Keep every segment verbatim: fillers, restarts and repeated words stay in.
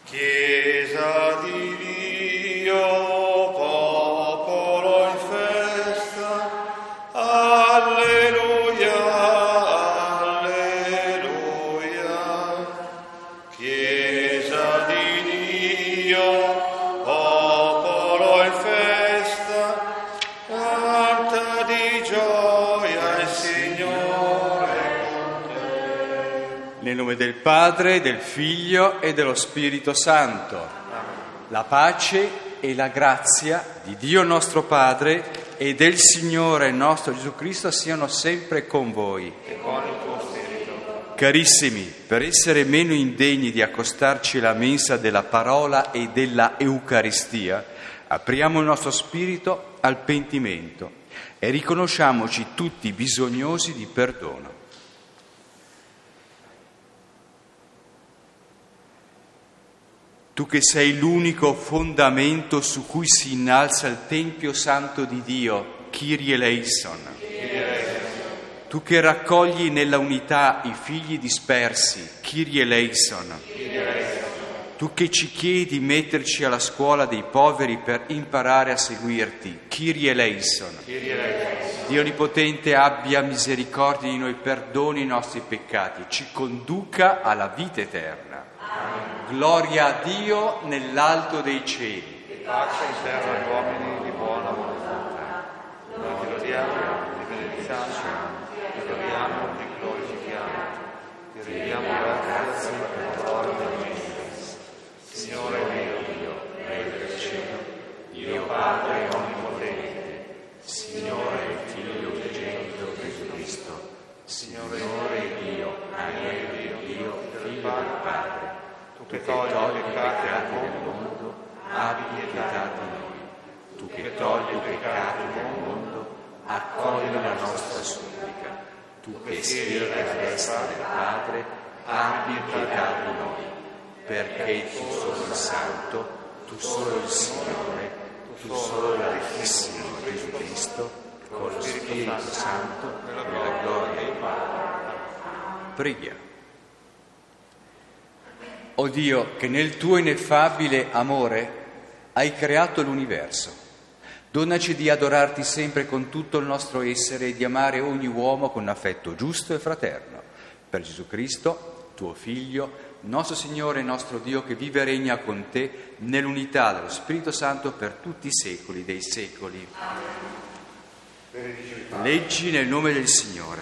Chiesa di Dio, popolo in festa, alleluia, alleluia. Chiesa di Dio, popolo in festa, canta di gioia il Signore con te. Nel nome del Padre, del Figlio e dello Spirito Santo. La pace e la grazia di Dio nostro Padre e del Signore nostro Gesù Cristo siano sempre con voi. E con il tuo spirito. Carissimi, per essere meno indegni di accostarci alla mensa della parola e della Eucaristia, apriamo il nostro spirito al pentimento e riconosciamoci tutti bisognosi di perdono. Tu che sei l'unico fondamento su cui si innalza il Tempio Santo di Dio, Kyrie eleison. Tu che raccogli nella unità i figli dispersi, Kyrie eleison. Tu che ci chiedi di metterci alla scuola dei poveri per imparare a seguirti, Kyrie eleison. Dio Onnipotente abbia misericordia di noi, perdoni i nostri peccati, ci conduca alla vita eterna. Gloria a Dio nell'alto dei cieli. E pace in terra agli uomini di buona volontà. Noi ti lodiamo, ti benediciamo, ti adoriamo, ti glorifichiamo. Ti rendiamo grazie per l'oro del Gesù. Signore mio Dio, Re del cielo, Dio Padre onnipotente, Signore Figlio unigenito Gesù Cristo, Signore Dio, Agnello Dio, Figlio del Padre, tu che togli i peccati del mondo, abbi pietà di noi. Tu che togli i peccati del mondo, accogli la nostra supplica. Tu che siedi alla destra del Padre, abbi pietà di noi. Perché tu solo il Santo, tu solo il Signore, tu solo l'Altissimo Gesù Cristo, con lo Spirito Santo, nella gloria del Padre. Preghiamo. O Dio, che nel tuo ineffabile amore hai creato l'universo, donaci di adorarti sempre con tutto il nostro essere e di amare ogni uomo con affetto giusto e fraterno. Per Gesù Cristo, tuo Figlio, nostro Signore e nostro Dio, che vive e regna con te nell'unità dello Spirito Santo per tutti i secoli dei secoli. Leggi nel nome del Signore.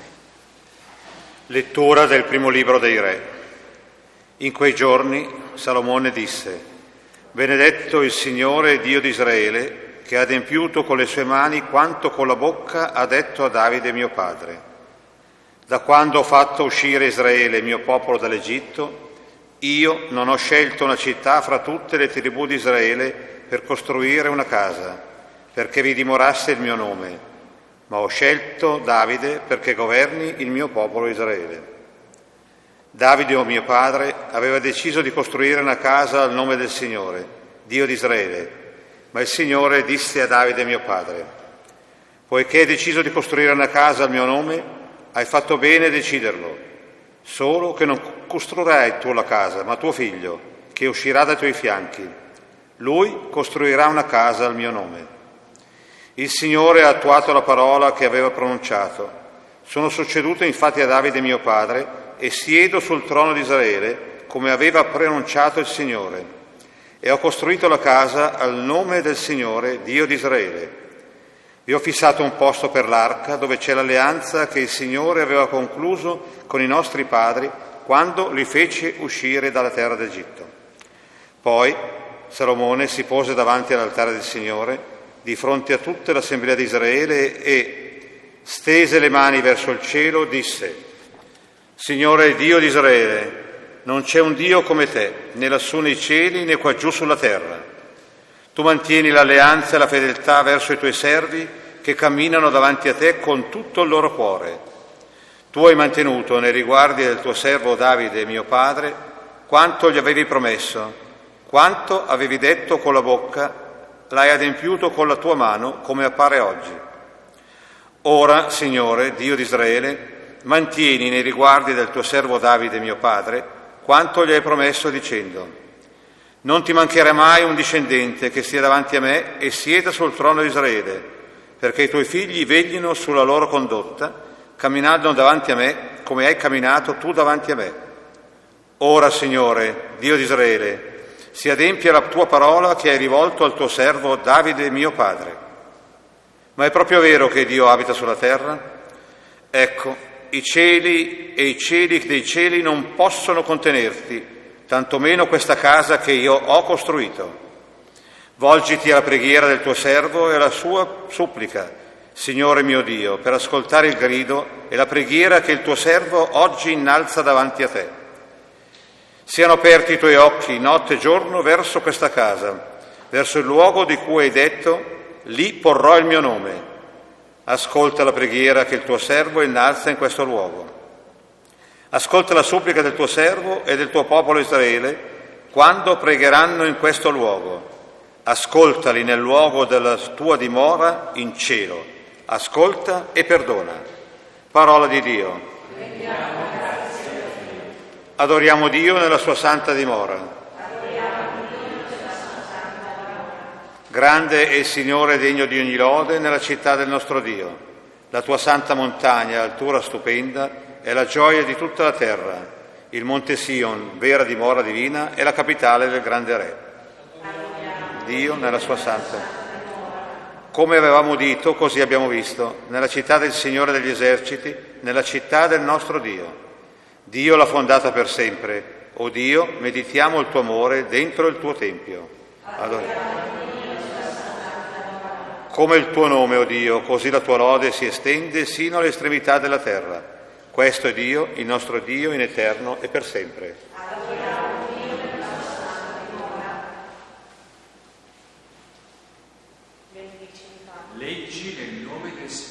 Lettura del primo libro dei Re. In quei giorni Salomone disse: benedetto il Signore Dio di Israele, che ha adempiuto con le sue mani quanto con la bocca ha detto a Davide mio padre. Da quando ho fatto uscire Israele, mio popolo, dall'Egitto, io non ho scelto una città fra tutte le tribù di Israele per costruire una casa, perché vi dimorasse il mio nome, ma ho scelto Davide perché governi il mio popolo Israele. Davide, o mio padre, aveva deciso di costruire una casa al nome del Signore, Dio di Israele, ma il Signore disse a Davide, mio padre: poiché hai deciso di costruire una casa al mio nome, hai fatto bene a deciderlo, solo che non costruirai tu la casa, ma tuo figlio, che uscirà dai tuoi fianchi. Lui costruirà una casa al mio nome. Il Signore ha attuato la parola che aveva pronunciato. Sono succeduto infatti a Davide, mio padre, e siedo sul trono di Israele, come aveva preannunciato il Signore, e ho costruito la casa al nome del Signore, Dio di Israele. Vi ho fissato un posto per l'arca, dove c'è l'alleanza che il Signore aveva concluso con i nostri padri quando li fece uscire dalla terra d'Egitto. Poi Salomone si pose davanti all'altare del Signore, di fronte a tutta l'assemblea di Israele, e stese le mani verso il cielo, disse: Signore Dio di Israele, non c'è un Dio come te, né lassù nei cieli né qua giù sulla terra. Tu mantieni l'alleanza e la fedeltà verso i tuoi servi che camminano davanti a te con tutto il loro cuore. Tu hai mantenuto nei riguardi del tuo servo Davide, mio padre, quanto gli avevi promesso, quanto avevi detto con la bocca, l'hai adempiuto con la tua mano, come appare oggi. Ora, Signore, Dio di Israele, mantieni nei riguardi del tuo servo Davide, mio padre, quanto gli hai promesso dicendo: Non ti mancherà mai un discendente che stia davanti a me e sieda sul trono di Israele, perché i tuoi figli veglino sulla loro condotta, camminando davanti a me come hai camminato tu davanti a me. Ora, Signore, Dio di Israele, si adempia la tua parola che hai rivolto al tuo servo Davide mio padre. Ma è proprio vero che Dio abita sulla terra? Ecco, i cieli e i cieli dei cieli non possono contenerti, tantomeno questa casa che io ho costruito. Volgiti alla preghiera del tuo servo e alla sua supplica, Signore mio Dio, per ascoltare il grido e la preghiera che il tuo servo oggi innalza davanti a te. Siano aperti i tuoi occhi notte e giorno verso questa casa, verso il luogo di cui hai detto, lì porrò il mio nome. Ascolta la preghiera che il tuo servo innalza in questo luogo. Ascolta la supplica del tuo servo e del tuo popolo Israele quando pregheranno in questo luogo. Ascoltali nel luogo della tua dimora in cielo. Ascolta e perdona. Parola di Dio. Adoriamo Dio nella sua santa dimora. Grande è il Signore, degno di ogni lode nella città del nostro Dio. La tua santa montagna, altura stupenda, è la gioia di tutta la terra. Il monte Sion, vera dimora divina, è la capitale del grande Re. Dio nella sua santa. Come avevamo udito, così abbiamo visto, nella città del Signore degli eserciti, nella città del nostro Dio. Dio l'ha fondata per sempre. O Dio, meditiamo il tuo amore dentro il tuo tempio. Adoriamo. Come il tuo nome, o Dio, così la tua lode si estende sino alle estremità della terra. Questo è Dio, il nostro Dio, in eterno e per sempre. Adoriamo Dio nella sua santa dimora. Leggi nel nome del Signore.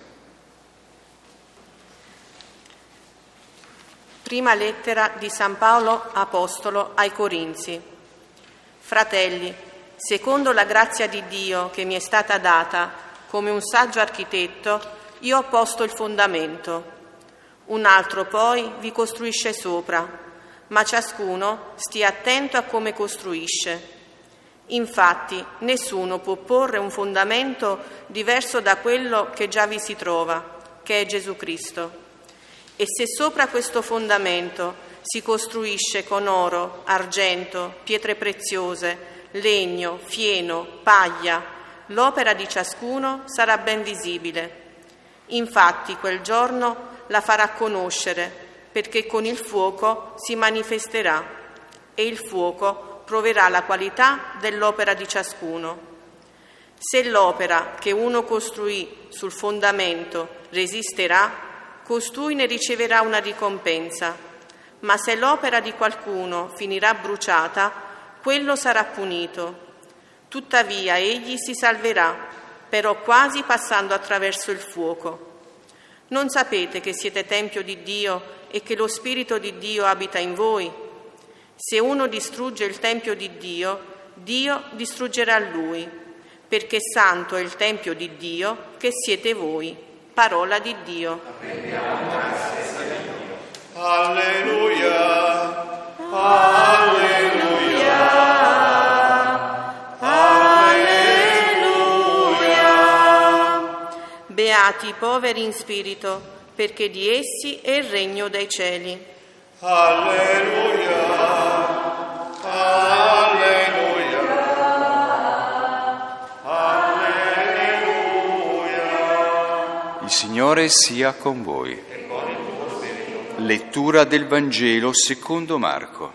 Prima lettera di San Paolo Apostolo ai Corinzi. Fratelli, secondo la grazia di Dio che mi è stata data, come un saggio architetto, io ho posto il fondamento. Un altro poi vi costruisce sopra, ma ciascuno stia attento a come costruisce. Infatti, nessuno può porre un fondamento diverso da quello che già vi si trova, che è Gesù Cristo. E se sopra questo fondamento si costruisce con oro, argento, pietre preziose, legno, fieno, paglia, l'opera di ciascuno sarà ben visibile. Infatti quel giorno la farà conoscere, perché con il fuoco si manifesterà e il fuoco proverà la qualità dell'opera di ciascuno. Se l'opera che uno costruì sul fondamento resisterà, costui ne riceverà una ricompensa, ma se l'opera di qualcuno finirà bruciata, quello sarà punito. Tuttavia egli si salverà, però quasi passando attraverso il fuoco. Non sapete che siete tempio di Dio e che lo Spirito di Dio abita in voi? Se uno distrugge il tempio di Dio, Dio distruggerà lui, perché santo è il tempio di Dio che siete voi. Parola di Dio. Alleluia, alleluia, alleluia. Beati i poveri in spirito, perché di essi è il regno dei cieli. Alleluia, alleluia, alleluia. Il Signore sia con voi. Lettura del Vangelo secondo Marco.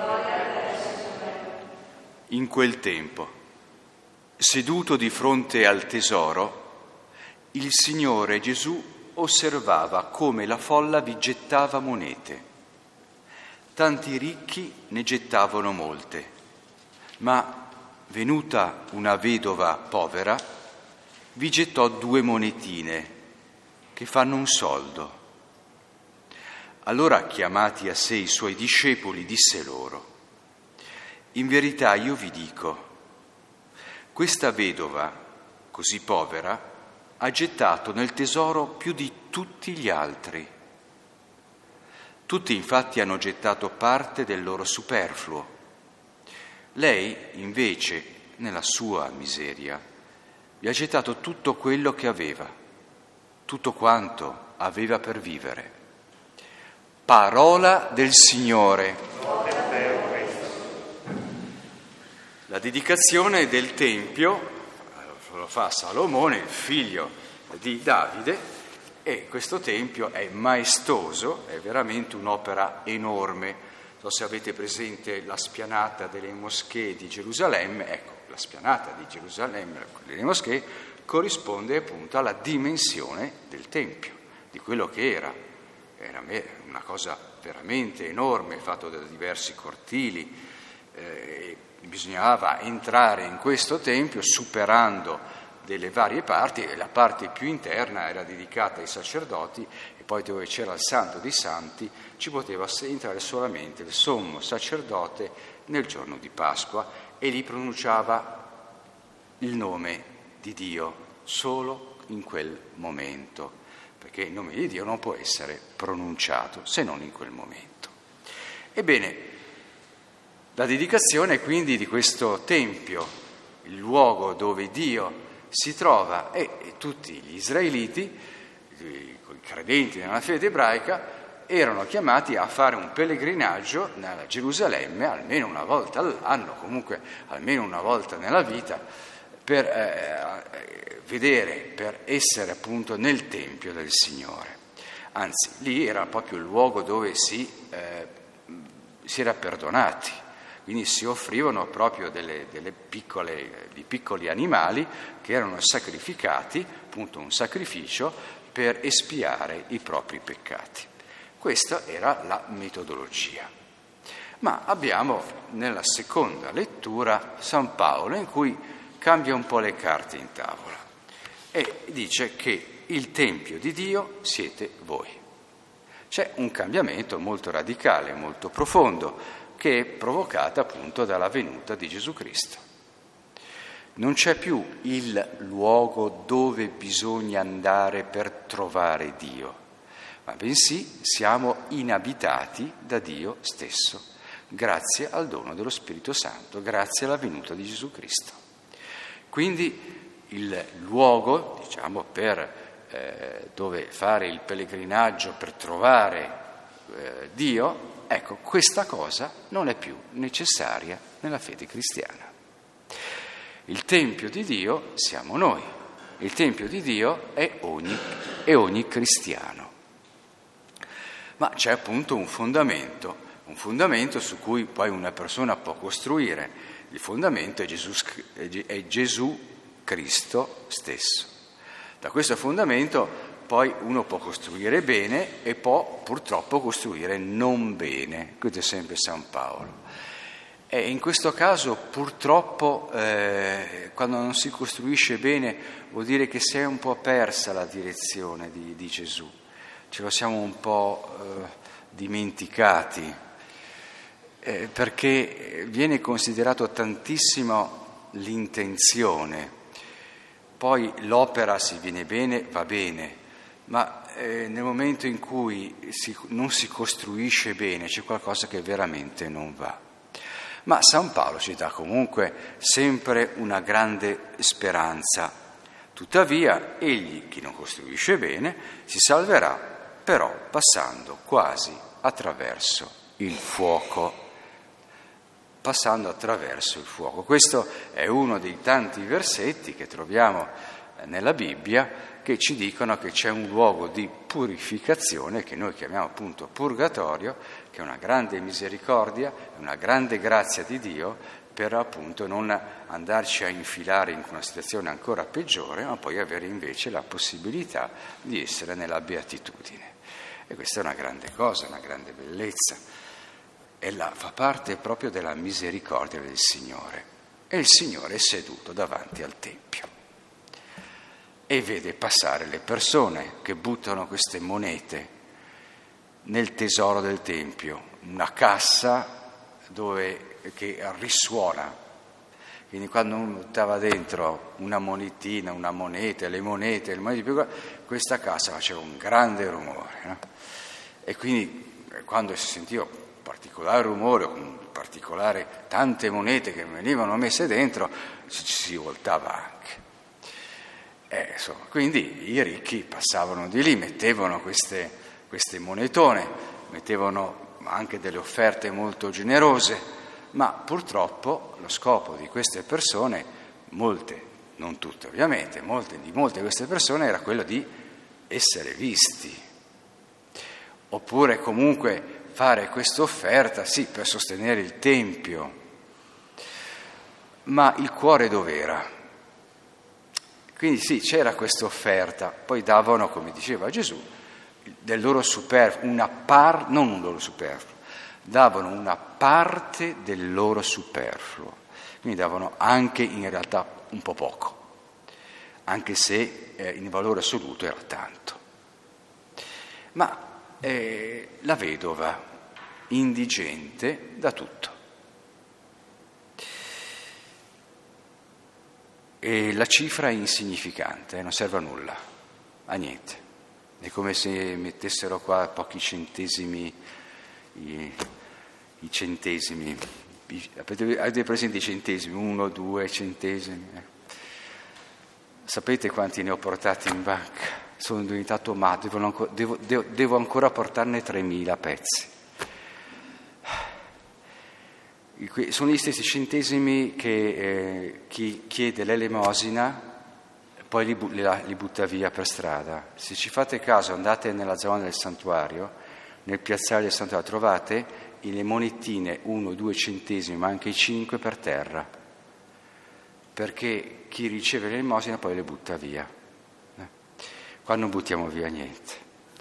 In quel tempo, seduto di fronte al tesoro, il Signore Gesù osservava come la folla vi gettava monete. Tanti ricchi ne gettavano molte, ma venuta una vedova povera, vi gettò due monetine che fanno un soldo. Allora, chiamati a sé i suoi discepoli, disse loro: in verità io vi dico, questa vedova, così povera, ha gettato nel tesoro più di tutti gli altri. Tutti infatti hanno gettato parte del loro superfluo, Lei, invece, nella sua miseria, vi ha gettato tutto quello che aveva, tutto quanto aveva per vivere. Parola del Signore. La dedicazione del Tempio lo fa Salomone, il figlio di Davide, e questo Tempio è maestoso, è veramente un'opera enorme. Non so se avete presente la spianata delle moschee di Gerusalemme, ecco, la spianata di Gerusalemme, delle moschee, corrisponde appunto alla dimensione del Tempio, di quello che era. Era una cosa veramente enorme, fatto da diversi cortili. Eh, bisognava entrare in questo Tempio superando delle varie parti, e la parte più interna era dedicata ai sacerdoti, e poi dove c'era il Santo dei Santi ci poteva entrare solamente il sommo sacerdote nel giorno di Pasqua, e lì pronunciava il nome di Dio solo in quel momento, perché il nome di Dio non può essere pronunciato se non in quel momento. Ebbene, la dedicazione quindi di questo Tempio, il luogo dove Dio si trova, e, e tutti gli israeliti, i, i credenti nella fede ebraica, erano chiamati a fare un pellegrinaggio nella Gerusalemme almeno una volta all'anno, comunque almeno una volta nella vita, per eh, vedere, per essere appunto nel Tempio del Signore. Anzi, lì era proprio il luogo dove si, eh, si era perdonati. Quindi si offrivano proprio delle, delle piccole, di piccoli animali che erano sacrificati, appunto un sacrificio per espiare i propri peccati. Questa era la metodologia. Ma abbiamo nella seconda lettura San Paolo, in cui cambia un po' le carte in tavola e dice che il Tempio di Dio siete voi. C'è un cambiamento molto radicale, molto profondo, che è provocata appunto dalla venuta di Gesù Cristo. Non c'è più il luogo dove bisogna andare per trovare Dio, ma bensì siamo inabitati da Dio stesso, grazie al dono dello Spirito Santo, grazie alla venuta di Gesù Cristo. Quindi il luogo, diciamo, per eh, dove fare il pellegrinaggio per trovare eh, Dio, ecco, questa cosa non è più necessaria nella fede cristiana. Il Tempio di Dio siamo noi, il Tempio di Dio è ogni, è ogni cristiano. Ma c'è appunto un fondamento, un fondamento su cui poi una persona può costruire. Il fondamento è Gesù, è Gesù Cristo stesso. Da questo fondamento poi uno può costruire bene e può purtroppo costruire non bene, questo è sempre San Paolo. E in questo caso purtroppo eh, quando non si costruisce bene vuol dire che si è un po' persa la direzione di, di Gesù, ce lo siamo un po' eh, dimenticati, eh, perché viene considerato tantissimo l'intenzione, poi l'opera, se viene bene, va bene, ma eh, nel momento in cui si, non si costruisce bene c'è qualcosa che veramente non va. Ma San Paolo ci dà comunque sempre una grande speranza. Tuttavia, egli, chi non costruisce bene, si salverà, però passando quasi attraverso il fuoco. Passando attraverso il fuoco. Questo è uno dei tanti versetti che troviamo nella Bibbia che ci dicono che c'è un luogo di purificazione che noi chiamiamo appunto purgatorio, che è una grande misericordia, una grande grazia di Dio per appunto non andarci a infilare in una situazione ancora peggiore, ma poi avere invece la possibilità di essere nella beatitudine. E questa è una grande cosa, una grande bellezza. E la, fa parte proprio della misericordia del Signore. E il Signore è seduto davanti al Tempio e vede passare le persone che buttano queste monete nel tesoro del Tempio, una cassa dove, che risuona. Quindi quando uno buttava dentro una monetina, una moneta, le monete, le monete più grandi, questa cassa faceva un grande rumore, no? E quindi quando si sentiva particolare rumore, con un particolare tante monete che venivano messe dentro, ci si voltava anche. Eh, insomma, quindi i ricchi passavano di lì, mettevano queste, queste monetone, mettevano anche delle offerte molto generose, ma purtroppo lo scopo di queste persone, molte, non tutte ovviamente, molte, di molte di queste persone era quello di essere visti, oppure comunque fare questa offerta, sì, per sostenere il Tempio, ma il cuore dov'era? Quindi sì, c'era questa offerta, poi davano, come diceva Gesù, del loro superfluo, una par, non un loro superfluo, davano una parte del loro superfluo, quindi davano anche in realtà un po' poco, anche se eh, in valore assoluto era tanto. Ma eh, la vedova, indigente, dà tutto. E la cifra è insignificante, non serve a nulla, a niente. È come se mettessero qua pochi centesimi, i, i centesimi, i, avete presente i centesimi? Uno, due centesimi. Eh. Sapete quanti ne ho portati in banca? Sono diventato matto, devo, devo, devo, devo ancora portarne tremila pezzi. Sono gli stessi centesimi che eh, chi chiede l'elemosina poi li, bu- li butta via per strada. Se ci fate caso, andate nella zona del santuario, nel piazzale del santuario, trovate le monetine uno, due centesimi, ma anche i cinque per terra, perché chi riceve l'elemosina poi le butta via. Eh? Qua non buttiamo via niente.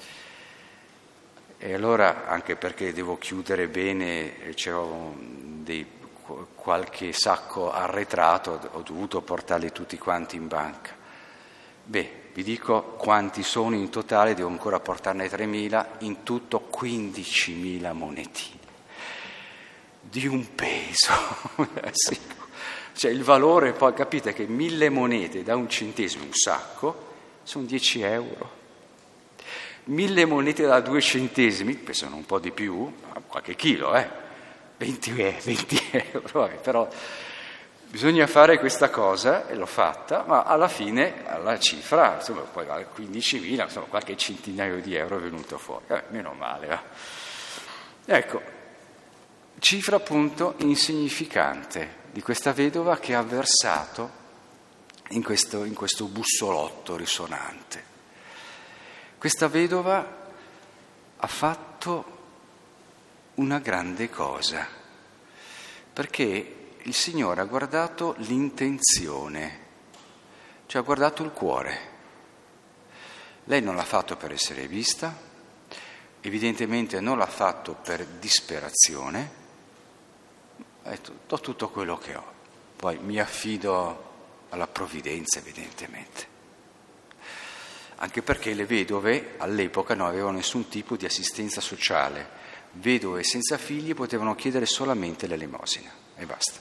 E allora, anche perché devo chiudere bene, c'ero dei, qualche sacco arretrato, ho dovuto portarli tutti quanti in banca. Beh, vi dico quanti sono in totale, devo ancora portarne tremila, in tutto quindicimila monetine, di un peso. Sì. Cioè il valore, poi capite che mille monete da un centesimo, un sacco, sono dieci euro. Mille monete da due centesimi, pesano un po' di più, qualche chilo, eh, venti, venti euro, eh, però bisogna fare questa cosa, e l'ho fatta, ma alla fine, alla cifra, insomma, poi a quindicimila, insomma, qualche centinaio di euro è venuto fuori, eh, meno male. Eh. Ecco, cifra appunto insignificante di questa vedova che ha versato in questo, in questo bussolotto risonante. Questa vedova ha fatto una grande cosa, perché il Signore ha guardato l'intenzione, cioè ha guardato il cuore. Lei non l'ha fatto per essere vista, evidentemente non l'ha fatto per disperazione, ha detto, do tutto quello che ho, poi mi affido alla provvidenza evidentemente. Anche perché le vedove all'epoca non avevano nessun tipo di assistenza sociale, vedove senza figli potevano chiedere solamente l'elemosina e basta.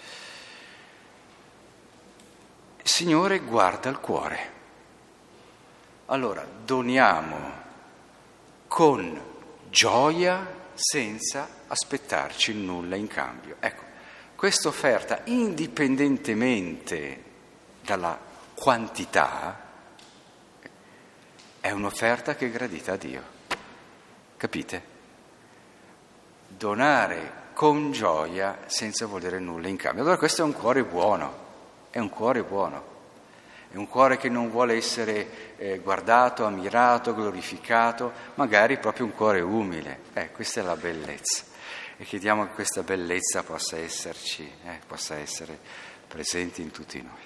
Il Signore guarda il cuore. Allora doniamo con gioia senza aspettarci nulla in cambio. Ecco, questa offerta, indipendentemente dalla quantità, è un'offerta che è gradita a Dio, capite? Donare con gioia senza volere nulla in cambio. Allora questo è un cuore buono, è un cuore buono, è un cuore che non vuole essere eh, guardato, ammirato, glorificato, magari proprio un cuore umile. Eh, questa è la bellezza, e chiediamo che questa bellezza possa esserci, eh, possa essere presente in tutti noi.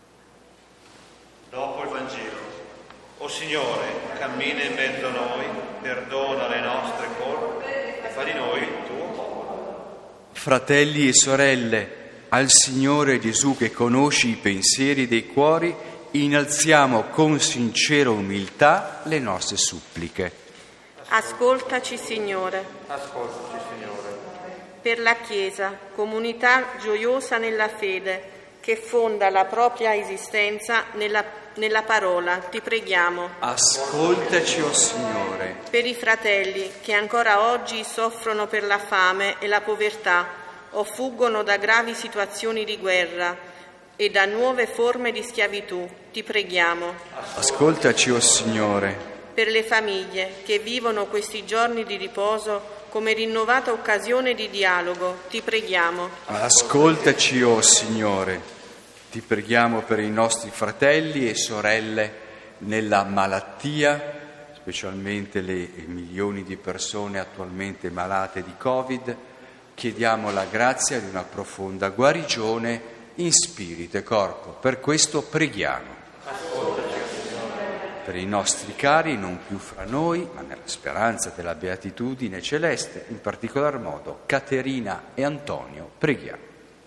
Dopo il Vangelo. O Signore, cammina in mezzo a noi perdona le nostre colpe e fa di noi il tuo popolo. Fratelli e sorelle, al Signore Gesù che conosci i pensieri dei cuori, innalziamo con sincera umiltà le nostre suppliche. Ascoltaci, Signore. Ascoltaci, Signore. Per la Chiesa, comunità gioiosa nella fede, che fonda la propria esistenza nella, nella parola, ti preghiamo. Ascoltaci, o oh Signore. Per i fratelli che ancora oggi soffrono per la fame e la povertà o fuggono da gravi situazioni di guerra e da nuove forme di schiavitù, ti preghiamo. Ascoltaci, o oh Signore. Per le famiglie che vivono questi giorni di riposo come rinnovata occasione di dialogo, ti preghiamo. Ascoltaci, o oh Signore. Ti preghiamo per i nostri fratelli e sorelle nella malattia, specialmente le milioni di persone attualmente malate di Covid. Chiediamo la grazia di una profonda guarigione in spirito e corpo. Per questo preghiamo. Per i nostri cari, non più fra noi, ma nella speranza della beatitudine celeste, in particolar modo Caterina e Antonio, preghiamo.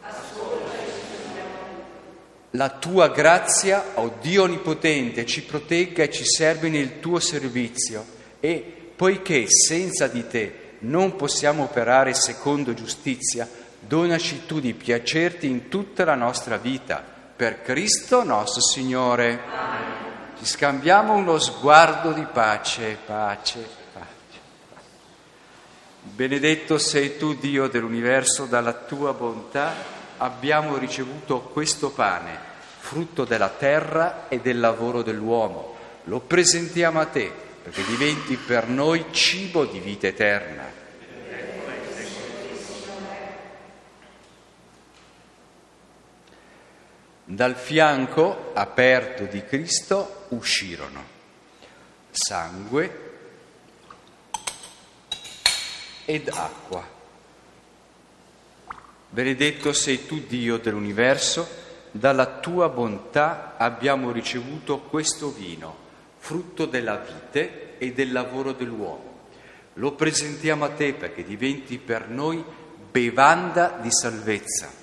La tua grazia, o oh Dio Onnipotente, ci protegga e ci servi nel tuo servizio e, poiché senza di te non possiamo operare secondo giustizia, donaci tu di piacerti in tutta la nostra vita, per Cristo nostro Signore. Amen. Ci scambiamo uno sguardo di pace, pace, pace. Benedetto sei tu, Dio dell'universo, dalla tua bontà abbiamo ricevuto questo pane, frutto della terra e del lavoro dell'uomo. Lo presentiamo a te, perché diventi per noi cibo di vita eterna. Dal fianco aperto di Cristo uscirono sangue ed acqua. Benedetto sei tu, Dio dell'universo, dalla tua bontà abbiamo ricevuto questo vino, frutto della vite e del lavoro dell'uomo. Lo presentiamo a te perché diventi per noi bevanda di salvezza.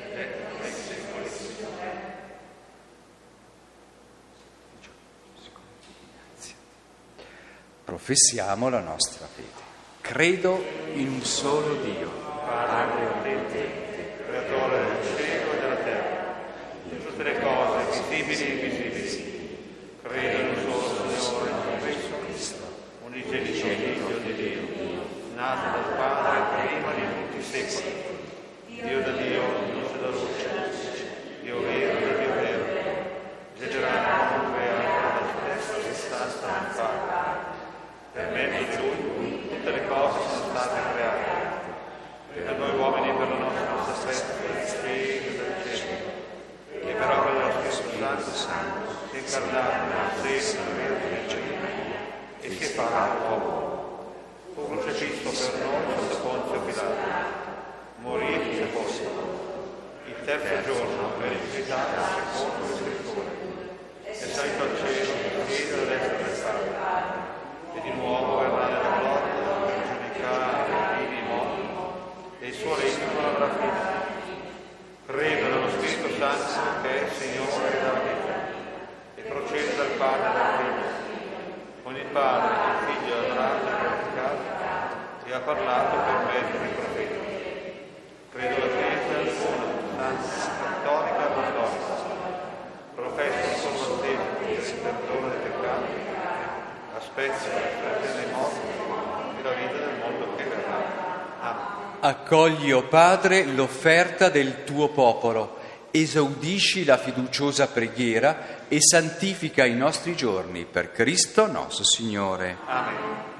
Professiamo la nostra fede. Credo in un solo Dio, Padre Onnipotente, Creatore del cielo e della terra, di tutte le cose visibili e invisibili. Credo in un solo Signore Gesù Cristo, unigenito Dio di Dio, nato dal Padre prima di tutti i secoli, Dio da Dio, luce da luce, Dio vero da Dio vero, generato, creato dal stesso che sta stampato. Per mezzo di Lui tutte le cose sono state create. Per noi uomini, per la nostra salvezza, del cielo del cielo, e per opera dello Spirito Santo, si è incarnato nel seno della Vergine Maria e si è fatto uomo. Fu crocifisso per noi sotto Ponzio Pilato, morì e sepolto. Il terzo giorno è risuscitato secondo le Scritture, è salito al cielo, siede alla destra del Padre, e di nuovo verrà nella gloria per giudicare i vivi e i morti, e il suo regno non avrà fine. Credo nello Spirito Santo che è Signore della vita e procede dal Padre e dal Figlio, con il Padre che il Figlio ha adorato e glorificato e ha parlato per mezzo dei profeti. Credo alla Chiesa una, santa, cattolica e apostolica, professo il battesimo per il perdono dei peccati, aspetta la risurrezione dei morti e la vita del mondo che verrà. Amen. Accogli, o Padre, l'offerta del tuo popolo, esaudisci la fiduciosa preghiera e santifica i nostri giorni per Cristo nostro Signore. Amen.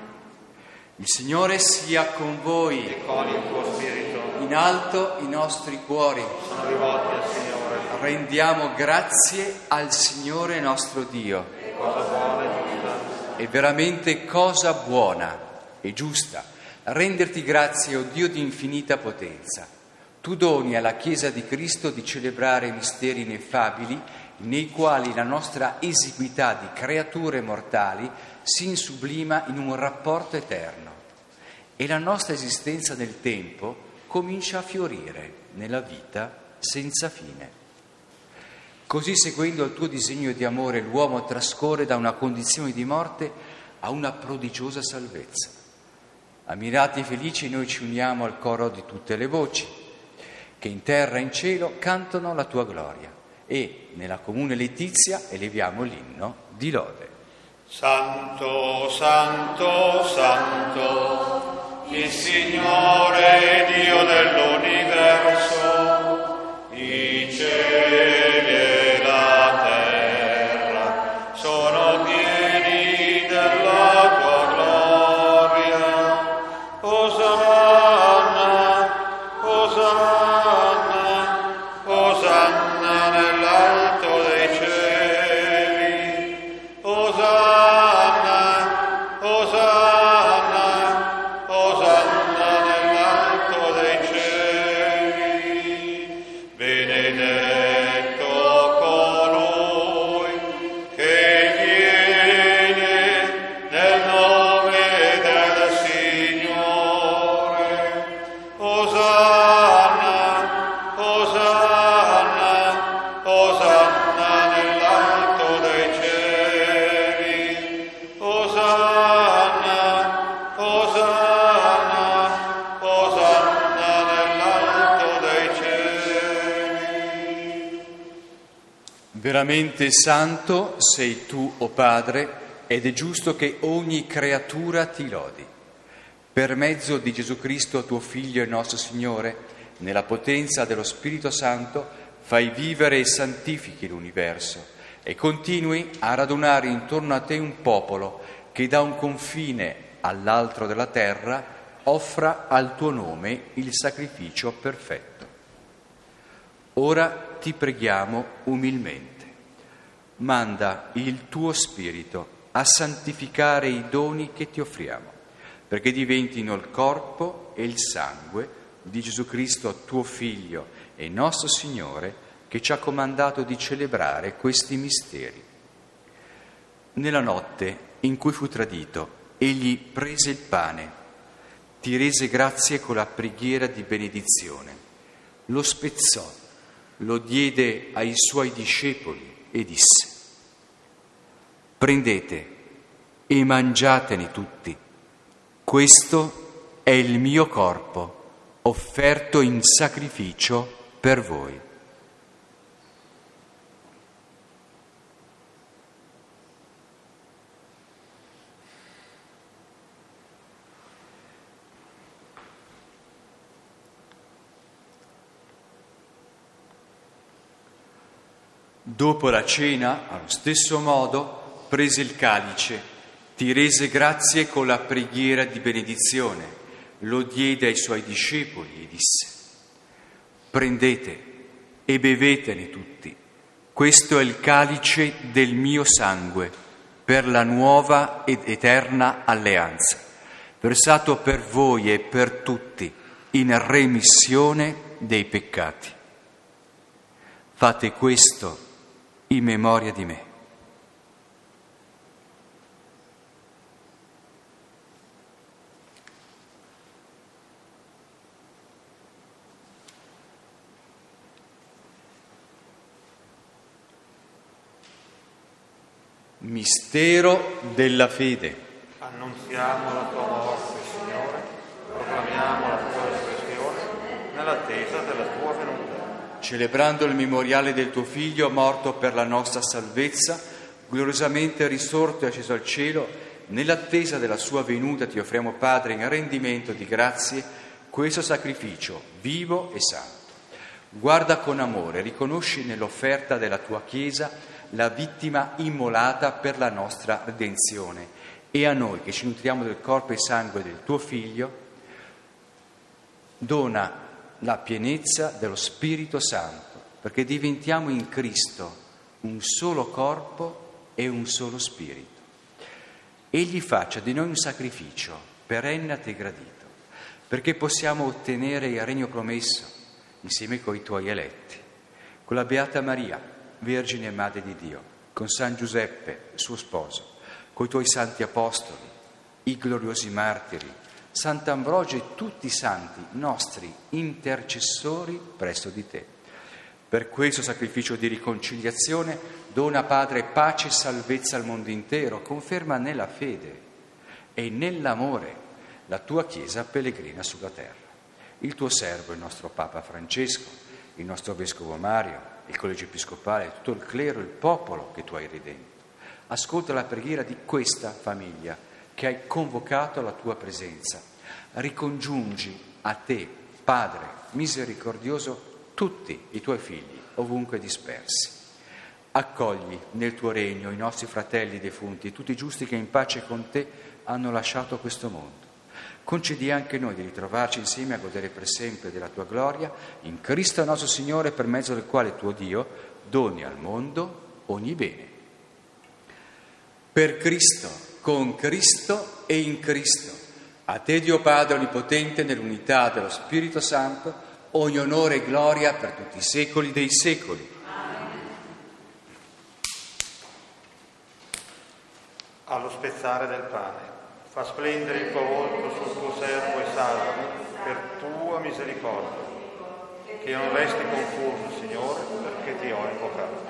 Il Signore sia con voi. E con il tuo spirito. In alto i nostri cuori. Sono rivolti al Signore. Rendiamo grazie al Signore nostro Dio. Cosa buona e giusta. È veramente cosa buona e giusta renderti grazie, o Dio di infinita potenza. Tu doni alla Chiesa di Cristo di celebrare misteri ineffabili nei quali la nostra esiguità di creature mortali si insublima in un rapporto eterno e la nostra esistenza nel tempo comincia a fiorire nella vita senza fine. Così, seguendo il tuo disegno di amore, l'uomo trascorre da una condizione di morte a una prodigiosa salvezza. Ammirati e felici noi ci uniamo al coro di tutte le voci che in terra e in cielo cantano la tua gloria e nella comune letizia eleviamo l'inno di lode. Santo, Santo, Santo, il Signore Dio dell'universo, i cieli e la terra sono pieni della tua gloria. Osanna, Osanna, Osanna nell'alto dei cieli. Osanna, Osanna, Osanna nell'alto dei cieli. Benedetto colui che viene nel nome del Signore. Osanna, Osanna, Osanna nell'alto dei cieli. Osanna, Osanna, Osanna nell'alto dei cieli. Veramente santo sei tu, o Padre, ed è giusto che ogni creatura ti lodi. Per mezzo di Gesù Cristo, tuo Figlio e nostro Signore, nella potenza dello Spirito Santo, fai vivere e santifichi l'universo e continui a radunare intorno a te un popolo che da un confine all'altro della terra offra al tuo nome il sacrificio perfetto. Ora ti preghiamo umilmente, manda il tuo Spirito a santificare i doni che ti offriamo, perché diventino il corpo e il sangue di Gesù Cristo, tuo Figlio e nostro Signore, che ci ha comandato di celebrare questi misteri. Nella notte in cui fu tradito, egli prese il pane, ti rese grazie con la preghiera di benedizione, lo spezzò, lo diede ai suoi discepoli e disse: prendete e mangiatene tutti, questo è il mio corpo offerto in sacrificio per voi. Dopo la cena, allo stesso modo, prese il calice, ti rese grazie con la preghiera di benedizione, lo diede ai suoi discepoli e disse: prendete e bevetene tutti, questo è il calice del mio sangue, per la nuova ed eterna alleanza, versato per voi e per tutti in remissione dei peccati. Fate questo in memoria di me. Mistero della fede. Annunziamo la tua morte, Signore, proclamiamo la tua resurrezione nell'attesa della tua venuta. Celebrando il memoriale del tuo Figlio, morto per la nostra salvezza, gloriosamente risorto e asceso al cielo, nell'attesa della sua venuta ti offriamo, Padre, in rendimento di grazie, questo sacrificio vivo e santo. Guarda con amore, riconosci nell'offerta della tua Chiesa la vittima immolata per la nostra redenzione, e a noi che ci nutriamo del corpo e sangue del tuo Figlio, dona la pienezza dello Spirito Santo, perché diventiamo in Cristo un solo corpo e un solo spirito. Egli faccia di noi un sacrificio perenne a te gradito, perché possiamo ottenere il regno promesso insieme coi tuoi eletti. Con la Beata Maria, Vergine Madre di Dio, con San Giuseppe, suo sposo, coi tuoi santi apostoli, i gloriosi martiri, Sant'Ambrogio e tutti i santi nostri intercessori presso di te. Per questo sacrificio di riconciliazione dona, Padre, pace e salvezza al mondo intero, conferma nella fede e nell'amore la tua Chiesa pellegrina sulla terra. Il tuo servo, il nostro Papa Francesco, il nostro Vescovo Mario, il Collegio Episcopale, tutto il clero, il popolo che tu hai redento. Ascolta la preghiera di questa famiglia che hai convocato alla tua presenza. Ricongiungi a te, Padre misericordioso, tutti i tuoi figli, ovunque dispersi. Accogli nel tuo regno i nostri fratelli defunti, tutti i giusti che in pace con te hanno lasciato questo mondo. Concedi anche noi di ritrovarci insieme a godere per sempre della tua gloria, in Cristo nostro Signore, per mezzo del quale tuo Dio doni al mondo ogni bene. Per Cristo, con Cristo e in Cristo, a te Dio Padre Onnipotente, nell'unità dello Spirito Santo, ogni onore e gloria per tutti i secoli dei secoli. Allo spezzare del pane, fa splendere il tuo volto sul tuo servo e salvami per tua misericordia, che non resti confuso, Signore, perché ti ho invocato.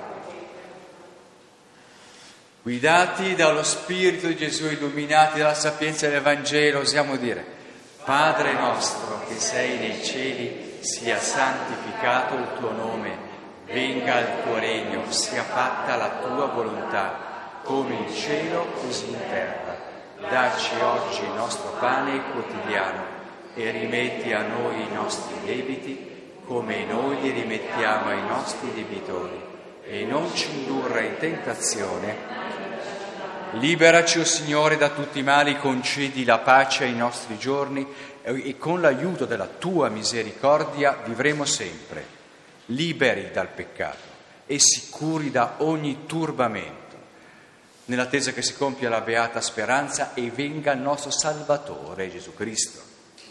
Guidati dallo Spirito di Gesù, illuminati dalla sapienza del Vangelo, osiamo dire: Padre nostro che sei nei cieli, sia santificato il tuo nome, venga il tuo regno, sia fatta la tua volontà, come in cielo così in terra. Dacci oggi il nostro pane quotidiano e rimetti a noi i nostri debiti come noi li rimettiamo ai nostri debitori, e non ci indurre in tentazione. Liberaci, o Signore, da tutti i mali, concedi la pace ai nostri giorni e con l'aiuto della tua misericordia vivremo sempre, liberi dal peccato e sicuri da ogni turbamento, nell'attesa che si compia la beata speranza e venga il nostro Salvatore Gesù Cristo.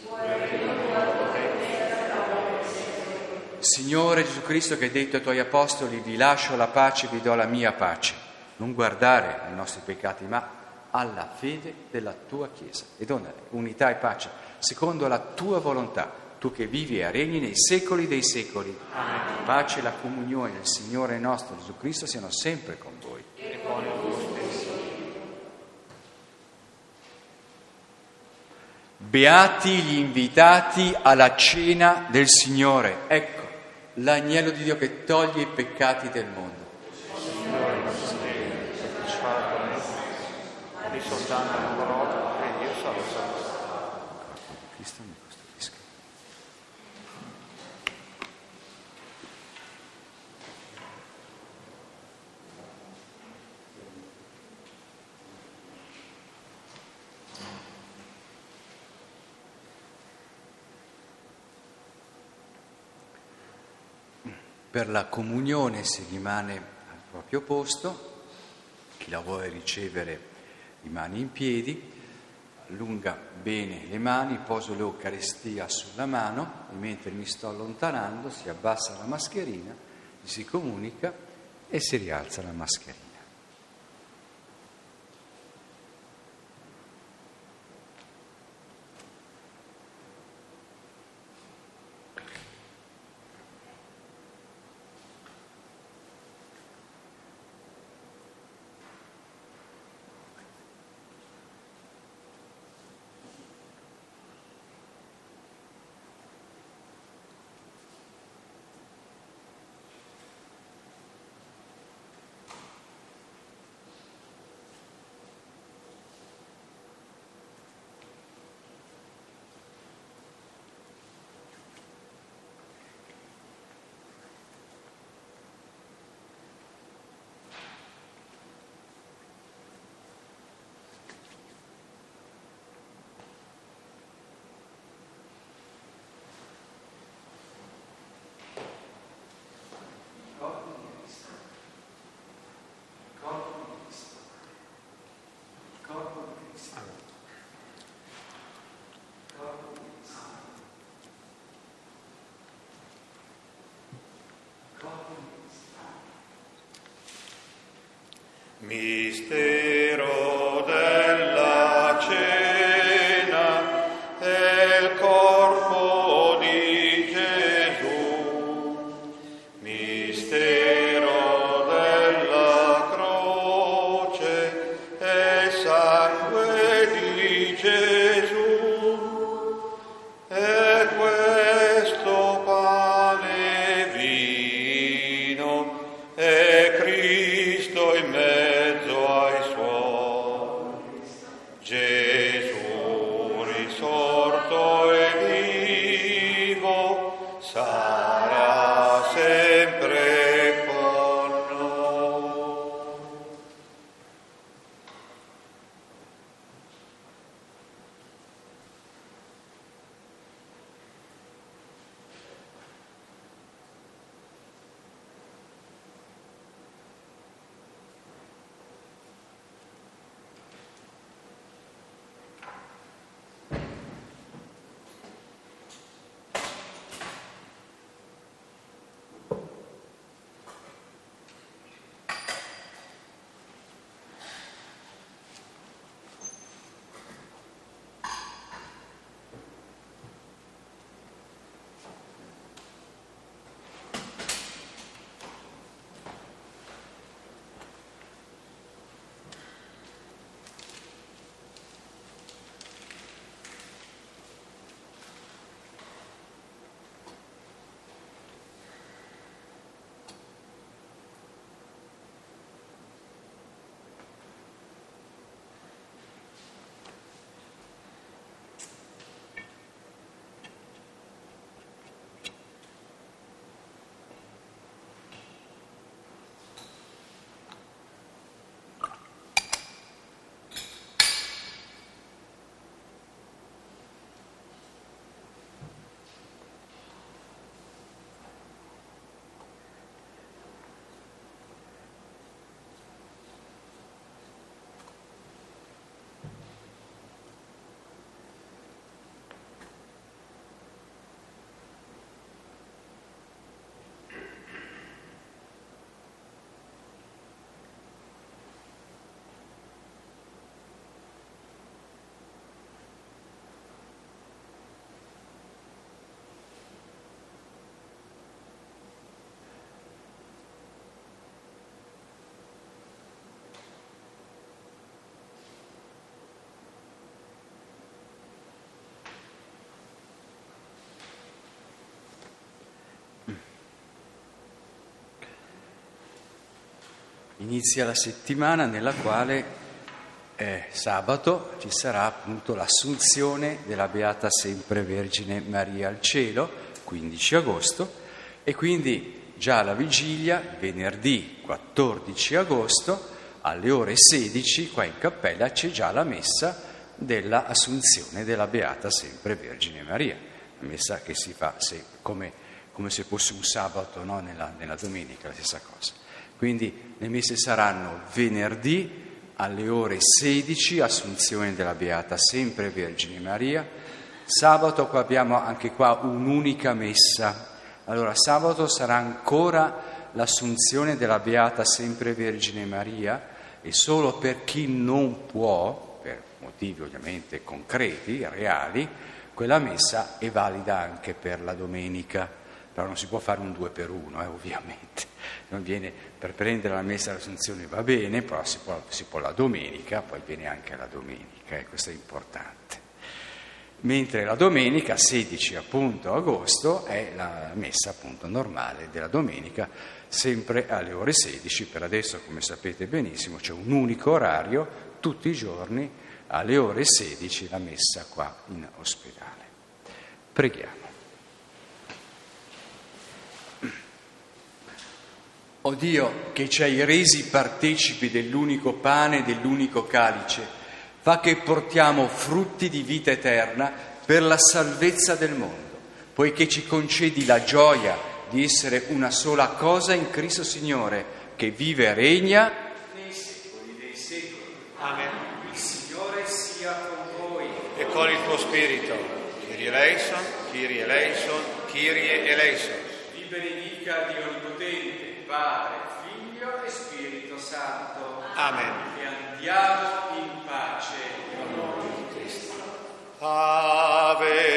Signore Gesù Cristo, che hai detto ai tuoi apostoli: vi lascio la pace, vi do la mia pace, non guardare ai nostri peccati ma alla fede della tua Chiesa, e donale unità e pace secondo la tua volontà, tu che vivi e regni nei secoli dei secoli. Amen. Pace e la comunione del Signore nostro Gesù Cristo siano sempre con voi. E con il tuo stesso. Beati gli invitati alla cena del Signore. Ecco l'agnello di Dio che toglie i peccati del mondo. Signore, non sostieni, perché ci fa con me, di soltanto una parola e io sarò salvato. Cristo mi custodisca. Per la comunione si rimane al proprio posto, chi la vuole ricevere rimane in piedi, allunga bene le mani, poso l'Eucaristia sulla mano e mentre mi sto allontanando si abbassa la mascherina, si comunica e si rialza la mascherina. Mistero della cena e il corpo di Gesù. Mistero della croce e il sangue di Gesù. E questo pane e vino è Cristo in mezzo ai suoi. Gesù risorto e vivo sarà sempre con noi. Inizia la settimana nella quale eh, sabato ci sarà appunto l'assunzione della Beata Sempre Vergine Maria al cielo, quindici agosto, e quindi già la vigilia, venerdì quattordici agosto, alle ore sedici, qua in cappella c'è già la messa della Assunzione della Beata Sempre Vergine Maria, la messa che si fa se, come, come se fosse un sabato, no? nella, nella domenica, la stessa cosa. Quindi le messe saranno venerdì alle ore sedici, Assunzione della Beata Sempre Vergine Maria. Sabato qua abbiamo anche qua un'unica messa. Allora sabato sarà ancora l'Assunzione della Beata Sempre Vergine Maria e solo per chi non può, per motivi ovviamente concreti, reali, quella messa è valida anche per la domenica. Però non si può fare un due per uno, eh, ovviamente. Non viene per prendere la messa dell'Assunzione va bene, però si può, si può la domenica, poi viene anche la domenica, e eh, questo è importante. Mentre la domenica, sedici appunto agosto, è la messa appunto normale della domenica, sempre alle ore sedici. Per adesso, come sapete benissimo, c'è un unico orario, tutti i giorni, alle ore sedici, la messa qua in ospedale. Preghiamo. O Dio, che ci hai resi partecipi dell'unico pane e dell'unico calice, fa che portiamo frutti di vita eterna per la salvezza del mondo, poiché ci concedi la gioia di essere una sola cosa in Cristo Signore, che vive e regna nei secoli dei secoli. Amen. Il Signore sia con voi e con il tuo spirito. Kyrie eleison, Kyrie eleison, Kyrie eleison. Vi benedica Dio Onnipotente, Padre, Figlio Figlio e Spirito Santo. Amen. E andiamo in pace. Ave